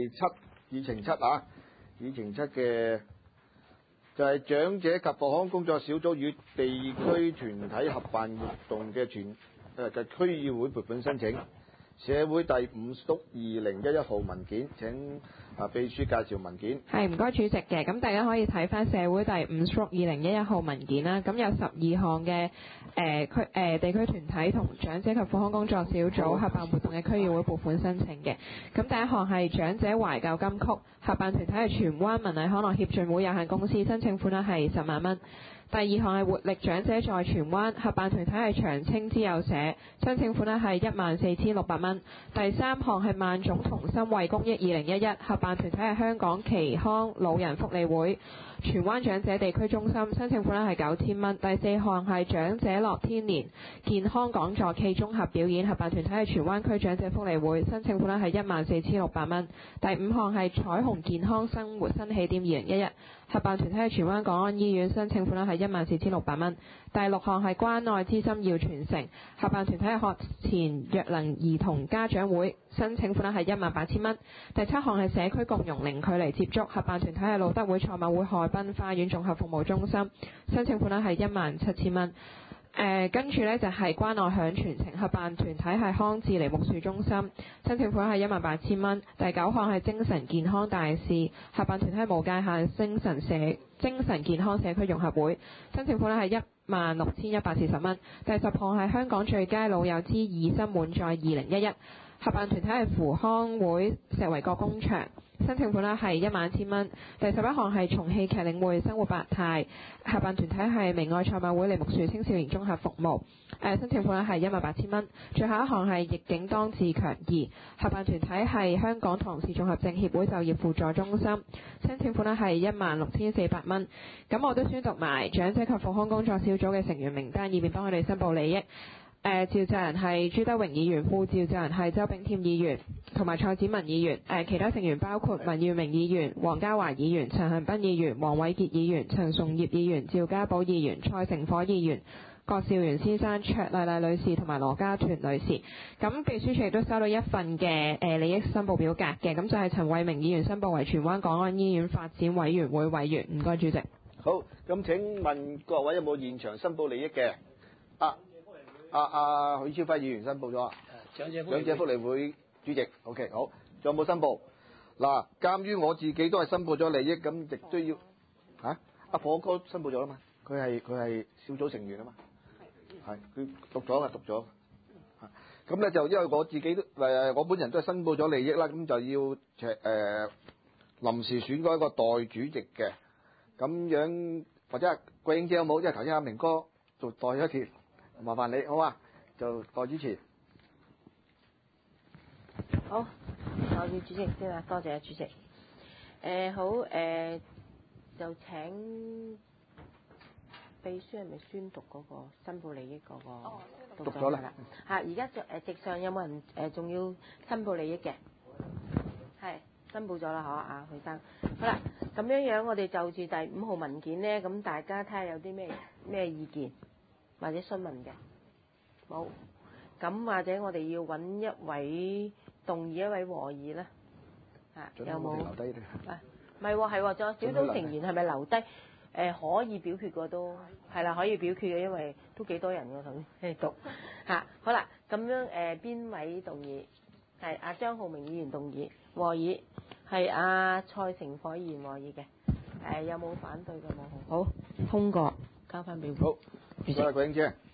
議程七啊，議程七嘅就係長者及復康工作小組與地區團體合辦活動嘅就區議會撥款申請。社會第5屬2011號文件，請秘書介紹文件。 係，唔該主席嘅。咁大家可以睇翻社會第5屬2011號文件啦。咁有12項嘅地區團體同長者及復康工作小組合辦活動嘅區議會撥款申請嘅。咁第一項係長者懷舊金曲合辦團體係荃灣文藝康樂協進會有限公司，申請款額係10萬蚊。第二項係活力長者在荃灣合辦團體係長青之友社，申請款額係14,600蚊。第三項係萬種同心為公益2011合辦團體係香港耆康老人福利會荃灣長者地區中心，申請款額係9,000蚊。第四項係長者樂天年健康講座暨綜合表演合辦團體係荃灣區長者福利會，申請款額係14,600蚊。第五項係彩虹健康生活新起點2011合辦團體係荃灣港安醫院，申請款額係14,600蚊。第六項係關愛之心要傳承合辦團體係學前弱能兒童家長會，申請款額係18,000蚊。第七項係社區共融零距離接觸合辦團體係路德會賽馬會海濱花園綜合服務中心，申請款額係17,000蚊。跟住呢就係關愛享傳情合辦團體係康智梨木樹中心，申請款係18,000蚊。第九項係精神健康大使合辦團體係無界限精神健康社區融合會，申請款係16,140蚊。第十項係香港最佳老友之以心滿載2011合辦團體係扶康會石圍角工場，申請款係11,000蚊。第11項係重戲劇領會生活百態合辦團體係明愛賽馬會梨木樹青少年綜合服務，申請款係18,000蚊。最後一項係逆境當自強2合辦團體係香港唐氏綜合症協會就業輔助中心，申請款係16,400蚊。咁我都宣讀埋長者及復康工作小組嘅成員名單，以便幫佢哋申報利益。召集人係朱德榮議員，副召集人係周炳添議員同埋蔡展文議員。其他成員包括文耀明議員、黃家華議員、陳恒鑌議員、黃偉傑議員、陳崇業議員、趙家寶議員、蔡成火議員、郭兆元先生、卓麗麗女士同埋羅家團女士。咁秘書處亦都收到一份嘅利益申報表格嘅，咁就係陳偉明議員申報為荃灣港安醫院發展委員會委員。唔該主席。 好，咁請問各位有冇現場申報利益嘅？許超輝議員申報咗。長者福利會主席。OK， 好，仲有冇申報？嗱，鑑於我自己都係申報咗利益，咁亦都要阿火哥申報咗啦嘛，佢係小組成員啊嘛，係佢讀咗。咁咧就因為我自己都我本人都係申報咗利益啦，咁就要臨時選舉一個代主席嘅，咁樣或者桂英姐有冇？因為頭先阿明哥做代咗一次。麻煩你好啊，就代主持。 好，我要主席先啦，多謝主席。就請秘書係咪宣讀嗰個申報利益嗰個？ 讀咗啦。 而家席上有冇人仲要申報利益嘅？係申報咗啦，啊許生。好啦，咁樣我哋就住第5號文件呢，咁大家睇下有啲咩意見？或者詢問嘅冇，咁或者我哋要揾一位動議一位和議啦，有冇？留低唔係喎，係仲有小組成員係咪留低？可以表決嘅都係啦，可以表決嘅，因為都幾多人㗎頭先讀好啦，咁樣邊位動議？係阿張浩明議員動議和議，係阿蔡成火議員和議嘅，有冇反對嘅？冇，好通過，交翻俾會。 好，唔該，桂英姐。